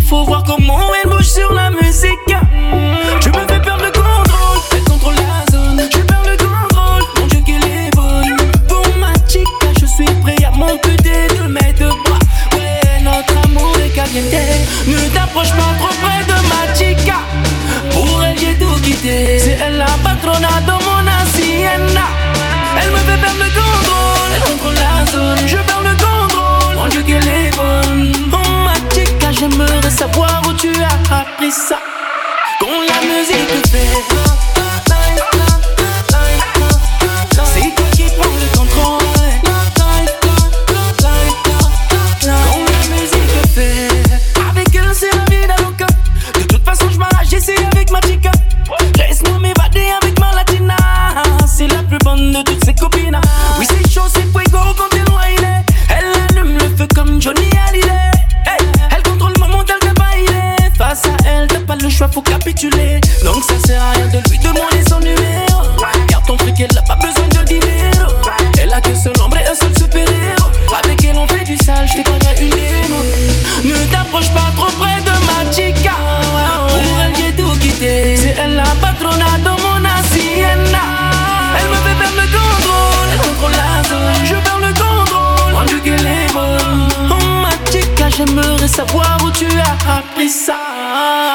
faut voir comment elle bouge sur la musique. Je me fais perdre le contrôle, elle contrôle la zone. Je perds le contrôle, mon Dieu qu'elle est bonne. Pour ma chica, je suis prêt à m'amputer de mes deux bras. Ouais, notre amour est caliente. Ne t'approche pas trop près de ma chica. Pour elle j'ai tout quitté. C'est elle la patrona de mon hacienda. Elle me fait perdre le contrôle, elle contrôle la zone. Je perds le contrôle, mon Dieu qu'elle est bonne. Oh ma chica, j'aimerais savoir où tu as appris ça. Quand la musique fait, c'est toi qui prends le contrôle. Quand la musique fait, avec elle c'est la vie d'aloca. De toute façon je m'arrache, j'essaie avec ma chica. Laisse-moi m'évader avec ma latina. C'est la plus bonne de toutes ses copines. Oui c'est chaud, c'est fuego quand t'es loin il est. Elle allume le feu comme Johnny Hallyday. Hey, elle contrôle le moment tel qu'elle baille. Face à elle t'as pas le choix, faut capituler. Donc ça sert à rien de lui demander son numéro. Garde ton fric, elle a pas besoin de dinero. Elle a que seul ombre et un seul super-héros. Avec elle on fait du sale, j'fais pas une démo. Ne t'approche pas trop près de ma chica. Pour elle j'ai tout quitté. C'est elle la patrona de mon hacienda. Elle me fait perdre le contrôle, elle contrôle la zone. Je perds le contrôle, mon Dieu qu'elle est bonne. Oh ma chica, j'aimerais savoir où tu as appris ça.